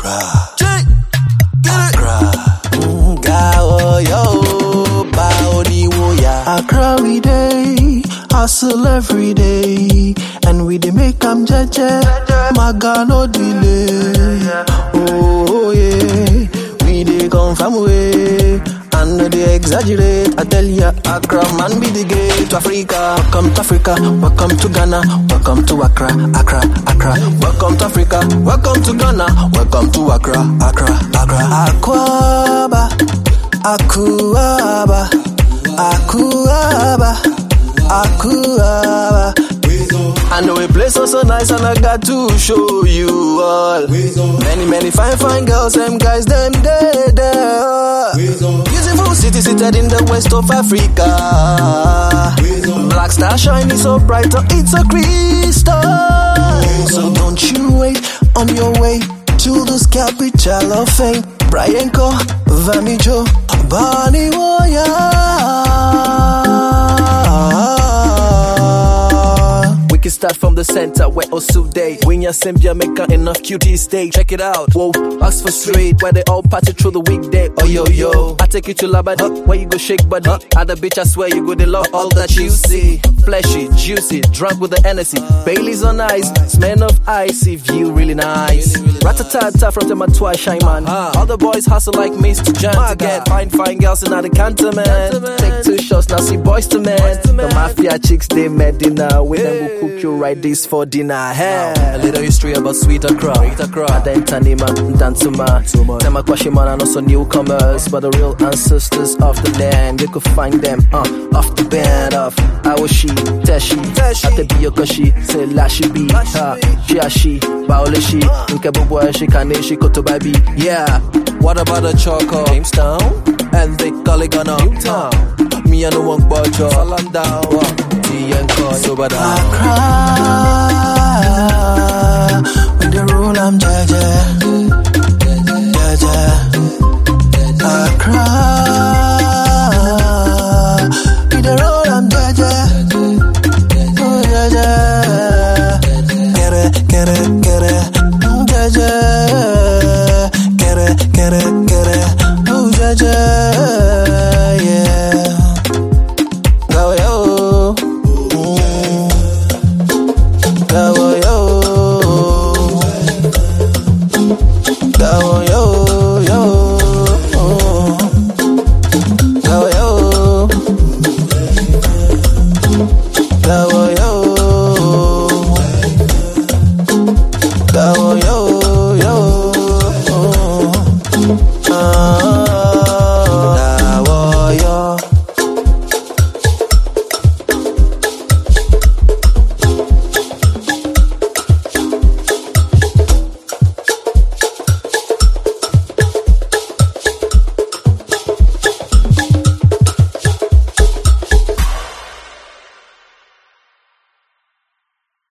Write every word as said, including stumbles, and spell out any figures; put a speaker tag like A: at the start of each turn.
A: Accra. Accra. Gawo yo, baoni woya. Accra we day, hustle every day, and we dey make am jeje. Maga no delay. Oh yeah, we dey confirm way. And no dey exaggerate, I tell ya, Accra man be the gate to Africa. Welcome to Africa, welcome to Ghana, welcome to Accra, Accra, Accra. Welcome to Africa, welcome to Ghana, welcome to Accra, Accra, Accra. Akwaba, Akuaba, Akuaba, Akuaba. I know a place so so nice and I got to show you all. Many, many fine, fine girls, them guys, them dead there. Beautiful city seated in the west of Africa. Black star shining so bright, oh, it's a crystal. So don't you wait on your way to this capital of fame. Brian Co, Vamijo, Bani Woya. We can start from the center where Osu Day. When you're Sim Jamaica, enough cutie stay. Check it out. Whoa, Oxford Street, where they all party through the weekday. Oh yo yo, I take you to Labadi, where you go shake body. At the beach, I swear you go, they love all that you see. Fleshy, juicy, drunk with the N S C. Bailey's on ice, smell of icy view, really nice. Ratatata from the Matwa Shine Man. All the boys hustle like Mister John to get fine, fine girls in the cantonment. Take two shots, now see boys to men. The mafia chicks, they met dinner. With them will cook you right this for dinner. Hey. A little history about Sweet Accra. Aden Tanima, Dantuma. Tema Kwashiman and also newcomers, but the real ancestors of the land. You could find them uh, off the band of Awashi, Teshi, Atebiyokoshi, say Lashi B, Shiashi, Baoleshi, Nkebubwashi, Kaneshi, Kotobabi. Yeah, what about the Choco? Jamestown, and they call it Ghana. Newtown, me and the one Bojo, Salam down, T and Ko, so bad. Accra, when the rule I'm Jaja, Jaja, Accra, when the rule I'm Jaja, oh Jaja, get it, get it, get it, Jaja, get it, get it, get it, oh Jaja, yeah. Go yo, go yo, go yo, yo, go yo, go yo, go yo.